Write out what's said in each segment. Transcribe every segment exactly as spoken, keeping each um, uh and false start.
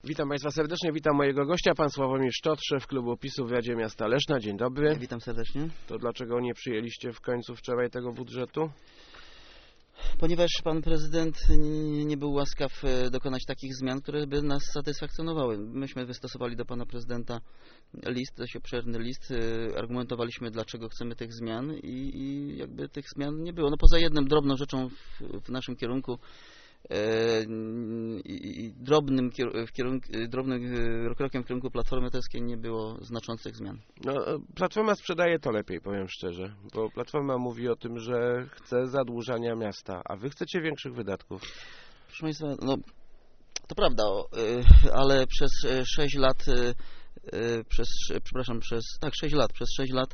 Witam Państwa serdecznie, witam mojego gościa, pan Sławomir Sztot, szef klubu PiSu w Radzie Miasta Leszna. Dzień dobry. Witam serdecznie. To dlaczego nie przyjęliście w końcu wczoraj tego budżetu? Ponieważ pan prezydent nie był łaskaw dokonać takich zmian, które by nas satysfakcjonowały. Myśmy wystosowali do pana prezydenta list, dość obszerny list, argumentowaliśmy, dlaczego chcemy tych zmian i, i jakby tych zmian nie było. No poza jedną drobną rzeczą w, w naszym kierunku, i, i drobnym, w kierunku, drobnym krokiem w kierunku Platformy Obywatelskiej nie było znaczących zmian. No, Platforma sprzedaje to lepiej, powiem szczerze, bo Platforma mówi o tym, że chce zadłużania miasta, a wy chcecie większych wydatków. Proszę Państwa, no to prawda, ale przez sześć lat przez, przepraszam, przez, tak, sześć lat, przez sześć lat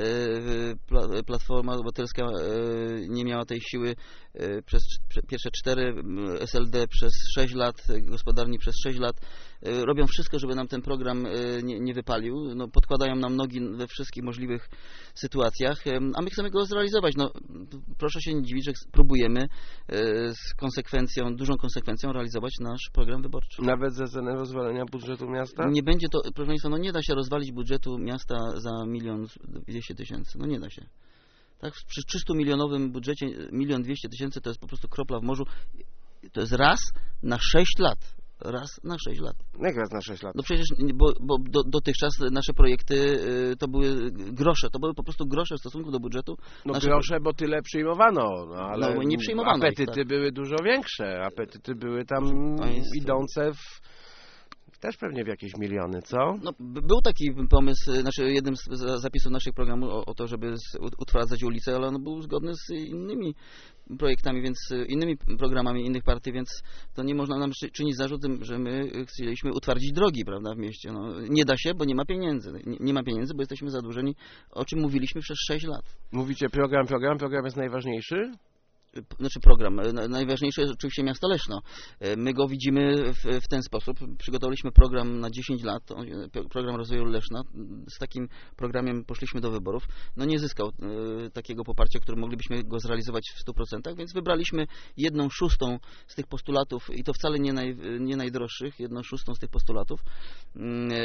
Platforma Obywatelska nie miała tej siły, przez pierwsze cztery, S L D przez sześć lat, gospodarni przez sześć lat. Robią wszystko, żeby nam ten program nie, nie wypalił. No, podkładają nam nogi we wszystkich możliwych sytuacjach, a my chcemy go zrealizować. No, proszę się nie dziwić, że próbujemy z konsekwencją, dużą konsekwencją realizować nasz program wyborczy. Nawet ze względu rozwalenia budżetu miasta? Nie będzie to, proszę Państwa, no nie da się rozwalić budżetu miasta za milion dwieście tysięcy. No nie da się. Tak, przy trzystu-milionowym budżecie milion dwieście tysięcy to jest po prostu kropla w morzu. To jest raz na sześć lat. Raz na sześć lat. Jak raz na sześć lat? No przecież, bo, bo do, dotychczas nasze projekty y, to były grosze, to były po prostu grosze w stosunku do budżetu. No nasze... grosze, bo tyle przyjmowano, no ale no, nie przyjmowano apetyty ich, tak. były dużo większe, apetyty były tam Państwo. idące w... Też pewnie w jakieś miliony, co? No, był taki pomysł, znaczy jednym z zapisów naszych programów o, o to, żeby utwardzać ulice, ale on był zgodny z innymi projektami, więc innymi programami innych partii, więc to nie można nam czynić zarzutem, że my chcieliśmy utwardzić drogi, prawda, w mieście. No, nie da się, bo nie ma pieniędzy. Nie, nie ma pieniędzy, bo jesteśmy zadłużeni, o czym mówiliśmy przez sześć lat. Mówicie program, program, program jest najważniejszy? Znaczy program. Najważniejsze jest oczywiście miasto Leszno. My go widzimy w, w ten sposób. Przygotowaliśmy program na dziesięć lat, program rozwoju Leszna. Z takim programem poszliśmy do wyborów. No nie zyskał e, takiego poparcia, które moglibyśmy go zrealizować w stu procentach, więc wybraliśmy jedną szóstą z tych postulatów i to wcale nie, naj, nie najdroższych, jedną szóstą z tych postulatów e,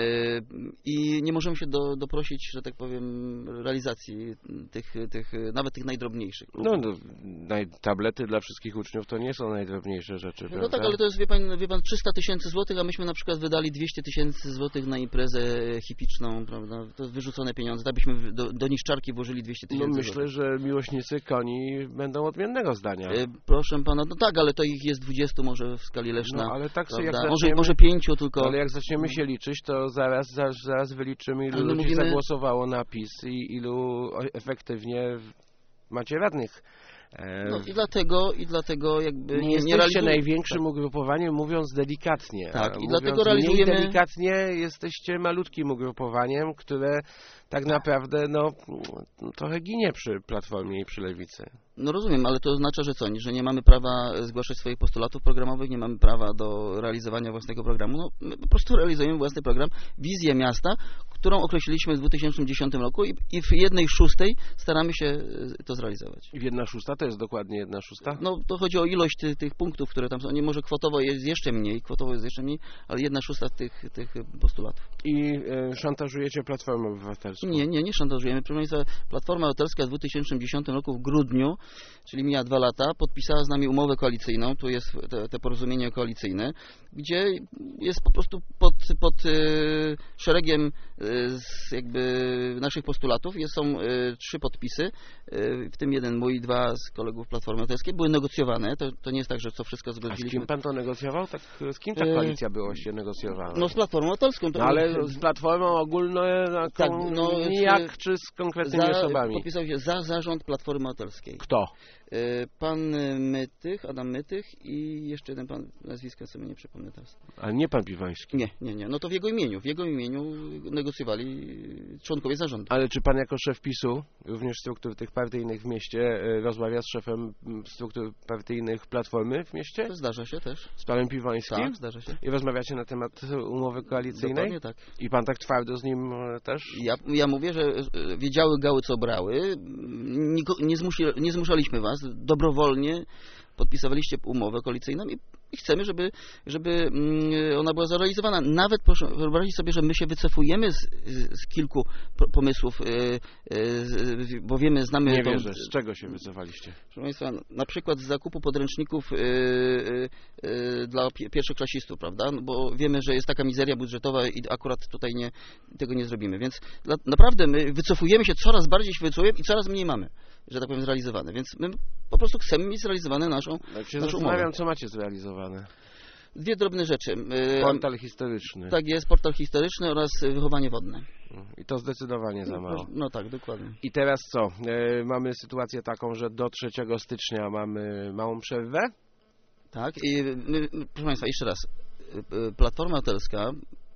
i nie możemy się do, doprosić, że tak powiem, realizacji tych, tych nawet tych najdrobniejszych. No, no naj tablety dla wszystkich uczniów to nie są najdrobniejsze rzeczy, no prawda? tak, ale to jest, wie pan, wie pan trzysta tysięcy złotych, a myśmy na przykład wydali dwieście tysięcy złotych na imprezę hipiczną, prawda? To jest wyrzucone pieniądze, tak byśmy do, do niszczarki włożyli dwieście tysięcy No myślę, że miłośnicy koni będą odmiennego zdania. E, proszę pana, no tak, ale to ich jest dwudziestu może w skali Leszna. No ale tak sobie jak może, zaczniemy, może pięciu tylko. Ale jak zaczniemy się liczyć, to zaraz, zaraz, zaraz wyliczymy, ilu ludzi mówimy... zagłosowało na PiS i ilu efektywnie macie radnych. No i dlatego, i dlatego jakby nie, nie, jesteście nie realizujemy... największym tak. ugrupowaniem, mówiąc delikatnie. Tak, i mówiąc dlatego realizujemy... mniej delikatnie jesteście malutkim ugrupowaniem, które tak naprawdę no, trochę ginie przy Platformie i przy Lewicy. No rozumiem, ale to oznacza, że co? Że nie mamy prawa zgłaszać swoich postulatów programowych, nie mamy prawa do realizowania własnego programu. No, my po prostu realizujemy własny program, wizję miasta, którą określiliśmy w dwa tysiące dziesiątym roku i, i w jednej szóstej staramy się to zrealizować. I jedna szósta to jest dokładnie jedna szósta? No to chodzi o ilość tych, tych punktów, które tam są. Nie, może kwotowo jest jeszcze mniej, kwotowo jest jeszcze mniej, ale jedna szósta tych, tych postulatów. I y, szantażujecie Platformę Obywatelską? Nie, nie, nie szantażujemy. Proszę Państwa, Platforma Obywatelska w dwa tysiące dziesiątym roku w grudniu, czyli mija dwa lata, podpisała z nami umowę koalicyjną, tu jest te, te porozumienie koalicyjne, gdzie jest po prostu pod, pod y, szeregiem y, z jakby naszych postulatów jest, są y, trzy podpisy, y, w tym jeden mój, dwa z kolegów Platformy Obywatelskiej, były negocjowane, to, to nie jest tak, że co wszystko zgodziliśmy. A z kim pan to negocjował? Tak, z kim ta koalicja była się negocjowana? No z Platformą Obywatelską. To no, ale z Platformą ogólną, tak, no, nijak, czy z konkretnymi za, osobami? Podpisał się za zarząd Platformy Obywatelskiej. Kto? Pan Mytych, Adam Mytych i jeszcze jeden pan, nazwiska sobie nie przypomnę teraz. Ale nie pan Piwański? Nie, nie, nie. No to w jego imieniu. W jego imieniu negocjowali członkowie zarządu. Ale czy pan jako szef PiSu, również struktur tych partyjnych w mieście, rozmawia z szefem struktur partyjnych Platformy w mieście? To zdarza się też. Z panem Piwańskim? Tak, zdarza się. I rozmawiacie na temat umowy koalicyjnej? Dokładnie tak. I pan tak twardo z nim też? Ja, ja mówię, że wiedziały gały, co brały. Nie, zmusi, nie zmuszaliśmy was. Dobrowolnie podpisywaliście umowę koalicyjną i i chcemy, żeby, żeby mm, ona była zrealizowana. Nawet proszę wyobrazić sobie, że my się wycofujemy z, z kilku p- pomysłów, yy, yy, bo wiemy, znamy... Nie tą, wierzę. Z czego się wycofaliście? Proszę Państwa, na przykład z zakupu podręczników yy, yy, yy, dla pi- pierwszoklasistów, prawda? No bo wiemy, że jest taka mizeria budżetowa i akurat tutaj nie, tego nie zrobimy. Więc dla, naprawdę my wycofujemy się, coraz bardziej się wycofujemy i coraz mniej mamy, że tak powiem, zrealizowane. Więc my po prostu chcemy mieć zrealizowane naszą, Tak się naszą zastanawiam, umowę. co macie zrealizowane. Dwie drobne rzeczy. Yy, Portal historyczny. Tak jest, portal historyczny oraz wychowanie wodne. I to zdecydowanie za mało. No, no tak, dokładnie. I teraz co? E, mamy sytuację taką, że do trzeciego stycznia mamy małą przerwę. Tak, i my, proszę Państwa, jeszcze raz. Yy, Platforma Obywatelska,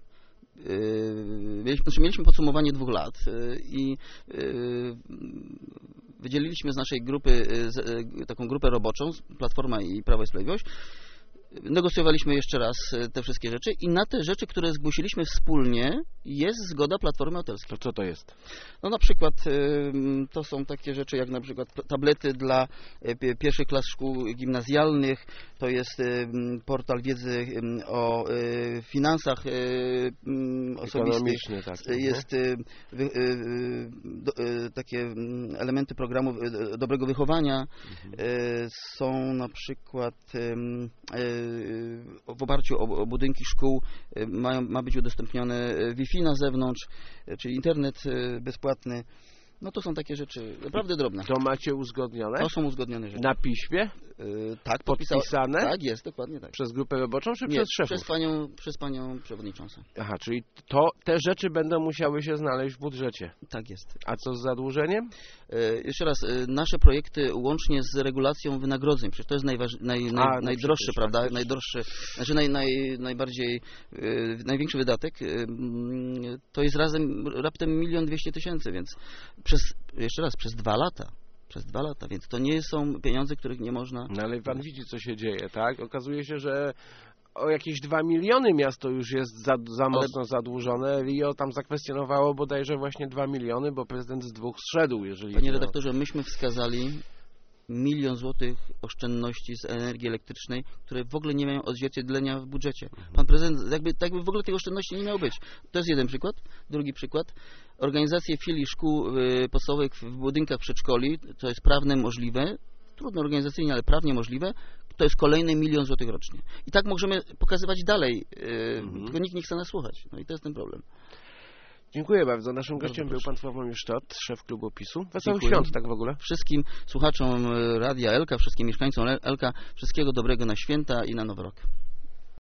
yy, mieliśmy, znaczy mieliśmy podsumowanie dwóch lat yy, i yy, wydzieliliśmy z naszej grupy yy, z, yy, taką grupę roboczą, Platforma i Prawo i Sprawiedliwość. Negocjowaliśmy jeszcze raz te wszystkie rzeczy i na te rzeczy, które zgłosiliśmy wspólnie, jest zgoda Platformy Obywatelskiej. To co to jest? No na przykład to są takie rzeczy jak na przykład tablety dla pierwszych klas szkół gimnazjalnych, to jest portal wiedzy o finansach osobistych, Ekonomiczny, tak. jest takie elementy programu dobrego wychowania, mhm. Są na przykład w oparciu o, o budynki szkół mają, ma być udostępnione Wi-Fi na zewnątrz, czyli internet bezpłatny. No to są takie rzeczy naprawdę drobne. To macie uzgodnione? To są uzgodnione rzeczy. Na piśmie? Yy, tak, podpisane? Tak, jest, dokładnie tak. Przez grupę roboczą czy Nie, przez szefów? Przez panią, przez panią przewodniczącą. Aha, czyli to, te rzeczy będą musiały się znaleźć w budżecie. Tak jest. A co z zadłużeniem? Yy, jeszcze raz, yy, nasze projekty łącznie z regulacją wynagrodzeń, przecież to jest najważ, naj, naj, A, no najdroższy, przecież, prawda? przecież. Najdroższy, znaczy naj, naj, najbardziej, yy, największy wydatek, yy, to jest razem raptem milion dwieście tysięcy, więc przez, jeszcze raz, przez dwa lata. Przez dwa lata, więc to nie są pieniądze, których nie można... No ale pan widzi, co się dzieje, tak? Okazuje się, że o jakieś dwa miliony miasto już jest za, za mocno zadłużone. Rio tam zakwestionowało bodajże właśnie dwa miliony, bo prezydent z dwóch zszedł, jeżeli... Panie to... redaktorze, myśmy wskazali milion złotych oszczędności z energii elektrycznej, które w ogóle nie mają odzwierciedlenia w budżecie. Pan prezydent, jakby, jakby w ogóle tych oszczędności nie miało być. To jest jeden przykład. Drugi przykład. Organizacje filii szkół podstawowych w budynkach przedszkoli, to jest prawne możliwe, trudno organizacyjnie, ale prawnie możliwe, to jest kolejny milion złotych rocznie. I tak możemy pokazywać dalej, mhm. tylko nikt nie chce nas słuchać. No i to jest ten problem. Dziękuję bardzo. Naszym gościem bardzo był proszę. pan Sławomir Sztot, szef klubu PiSu. Wesołych Dziękuję. świąt, tak w ogóle. Wszystkim słuchaczom Radia Elka, wszystkim mieszkańcom Elka, wszystkiego dobrego na święta i na Nowy Rok.